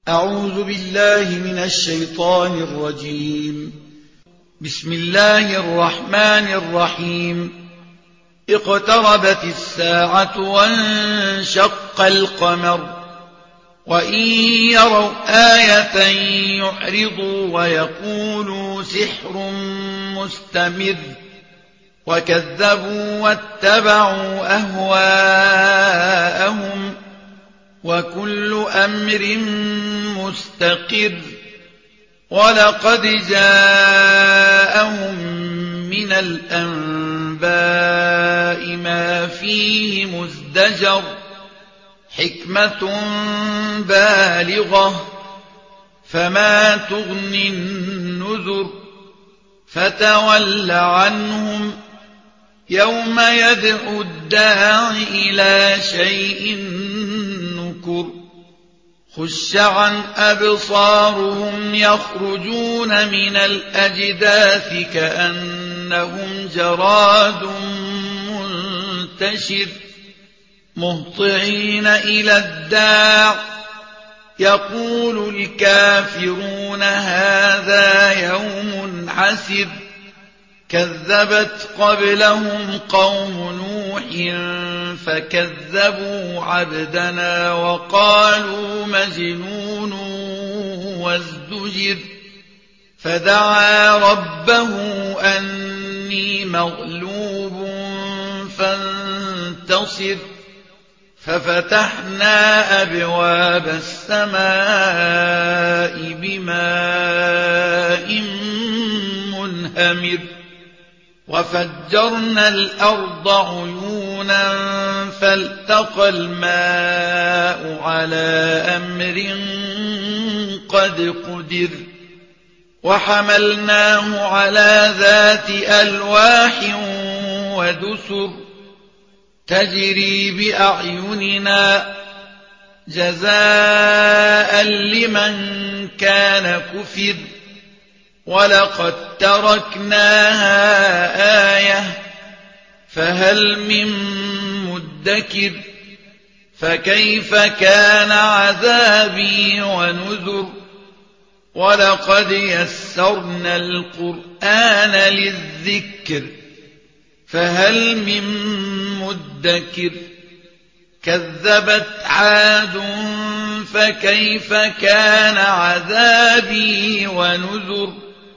أعوذ بالله من الشيطان الرجيم. بسم الله الرحمن الرحيم. اقتربت الساعة وانشق القمر وإن يروا آية يعرضوا ويقولوا سحر مستمر وكذبوا واتبعوا أهواءهم وكل أمر مستقر ولقد جاءهم من الأنباء ما فيه مزدجر حكمة بالغة فما تغني النذر فتول عنهم يوم يدعو الداع إلى شيء نكر خش عن أبصارهم يخرجون من الأجداث كأنهم جراد منتشر مهطعين إلى الداع يقول الكافرون هذا يوم عسر كذبت قبلهم قوم نوح فكذبوا عبدنا وقالوا مجنون وازدجر فدعا ربه أني مغلوب فانتصر ففتحنا أبواب السماء بماء منهمر وفجرنا الأرض عيونا فالتقى الماء على أمر قد قدر وحملناه على ذات ألواح ودسر تجري بأعيننا جزاء لمن كان كفر ولقد تركناها آية فهل من مدكر فكيف كان عذابي ونذر ولقد يسرنا القرآن للذكر فهل من مدكر كذبت عاد فكيف كان عذابي ونذر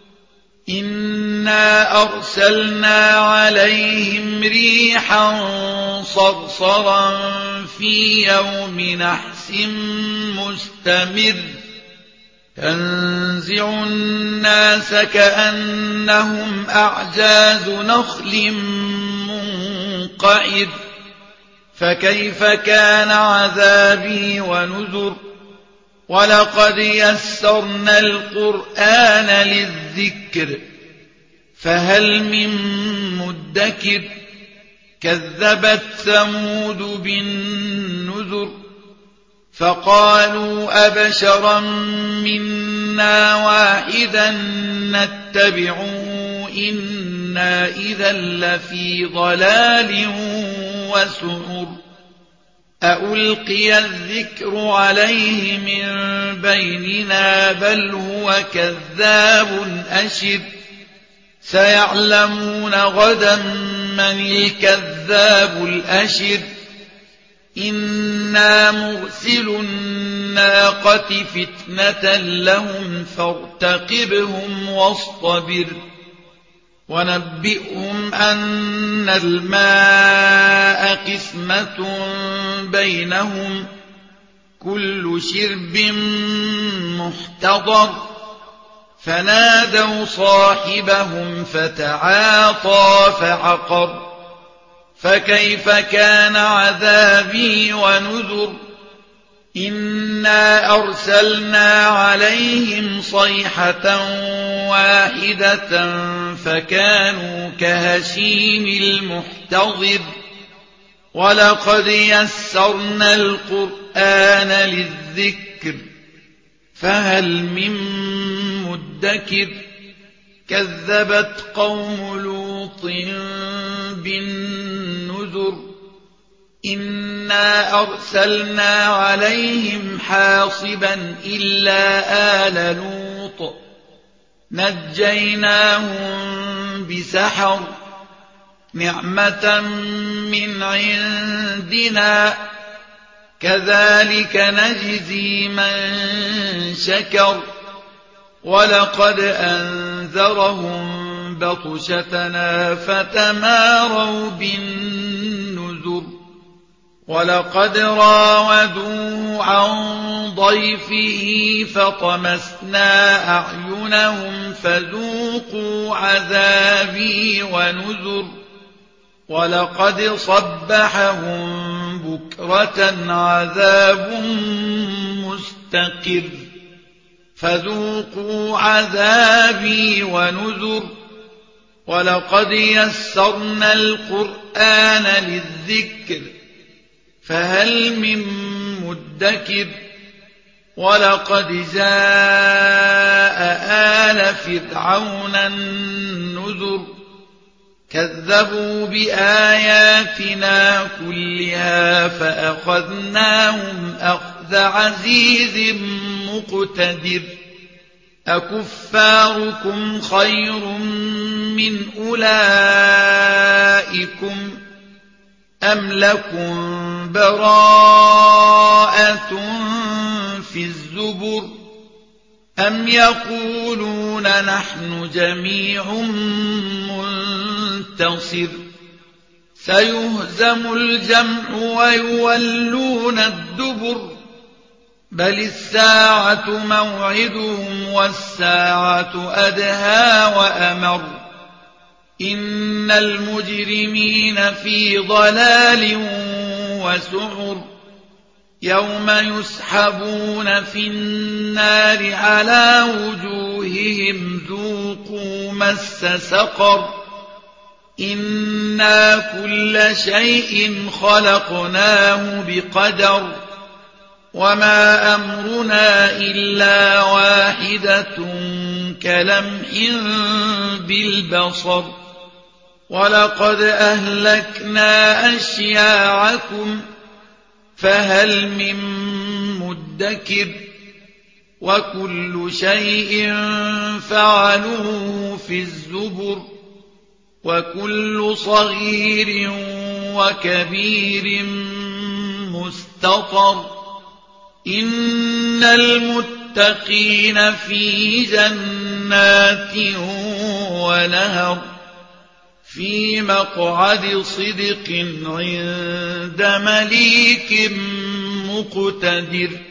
إنا أرسلنا عليهم ريحا صرصرا في يوم نحس مستمر تنزع الناس كأنهم أعجاز نخل منقعر فكيف كان عذابي ونذر ولقد يسرنا القرآن للذكر فهل من مدكر كذبت ثمود بالنذر فقالوا أبشرا منا واحدا نتبعه إنا إذا لفي ضلال وسعر أألقي الذكر عليه من بيننا بل هو كذاب أشر سيعلمون غدا من الكذاب الأشر إنا مرسل الناقة فتنة لهم فارتقبهم واصطبر ونبئهم أن الماء قسمة بينهم كل شرب محتضر فنادوا صاحبهم فتعاطى فعقر فكيف كان عذابي ونذر إنا أرسلنا عليهم صيحة واحدة فكانوا كهشيم المحتضر ولقد يسرنا القرآن للذكر فهل من مدكر كذبت قوم لوط بالنذر إنا أرسلنا عليهم حاصبا إلا آل لوط نجيناهم بسحر نعمة من عندنا كذلك نجزي من شكر ولقد أنذرهم بطشتنا فتماروا بالنذر ولقد راودوه عن ضيفه فطمسنا أعينهم فذوقوا عذابي ونذر ولقد صبحهم بكرة عذاب مستقر فذوقوا عذابي ونذر ولقد يسرنا القرآن للذكر فهل من مدكر ولقد جاء آل فرعون النذر كذبوا بآياتنا كلها فأخذناهم أخذ عزيز مقتدر أكفاركم خير من أولئكم أم لكم براءة في الزبر أم يقولون نحن جميع منتصر سيهزم الجمع ويولون الدبر بل الساعة موعدهم والساعة أدهى وأمر إن المجرمين في ضلال وسعر يوم يسحبون في النار على وجوههم ذوقوا مس سقر إنا كل شيء خلقناه بقدر وما أمرنا إلا واحدة كلمح بالبصر ولقد أهلكنا أشياعكم فهل من مدكر وكل شيء فعلوه في الزبر وكل صغير وكبير مستطر إن المتقين في جنات ونهر في مقعد صدق عند مليك مقتدر